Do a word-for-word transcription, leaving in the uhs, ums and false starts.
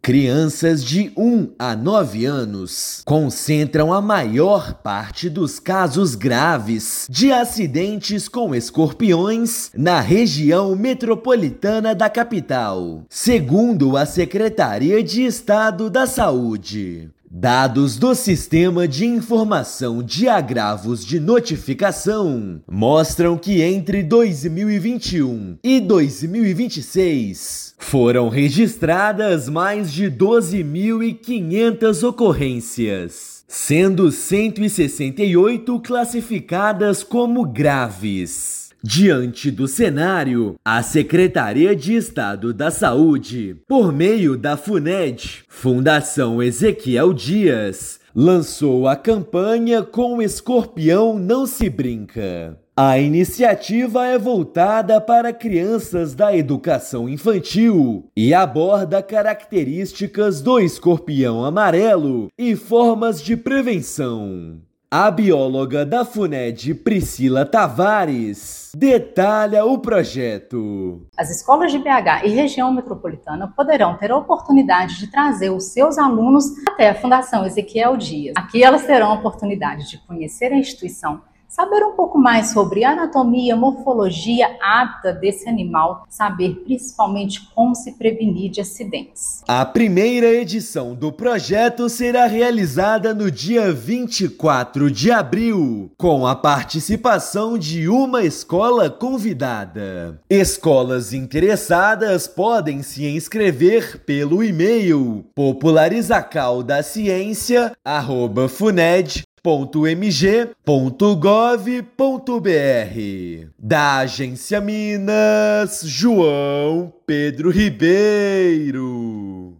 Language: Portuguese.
Crianças de um a nove anos concentram a maior parte dos casos graves de acidentes com escorpiões na região metropolitana da capital, segundo a Secretaria de Estado da Saúde. Dados do Sistema de Informação de Agravos de Notificação mostram que entre dois mil e vinte e um e dois mil e vinte e seis foram registradas mais de doze mil e quinhentas ocorrências, sendo cento e sessenta e oito classificadas como graves. Diante do cenário, a Secretaria de Estado da Saúde, por meio da FUNED, Fundação Ezequiel Dias, lançou a campanha Com Escorpião Não Se Brinca. A iniciativa é voltada para crianças da educação infantil e aborda características do escorpião amarelo e formas de prevenção. A bióloga da FUNED, Priscila Tavares, detalha o projeto. As escolas de B H e região metropolitana poderão ter a oportunidade de trazer os seus alunos até a Fundação Ezequiel Dias. Aqui elas terão a oportunidade de conhecer a instituição, saber um pouco mais sobre anatomia, morfologia, hábitat desse animal, saber principalmente como se prevenir de acidentes. A primeira edição do projeto será realizada no dia vinte e quatro de abril, com a participação de uma escola convidada. Escolas interessadas podem se inscrever pelo e-mail popularizacaldaciencia arroba funed ponto m g ponto gov ponto b r. Da Agência Minas, João Pedro Ribeiro.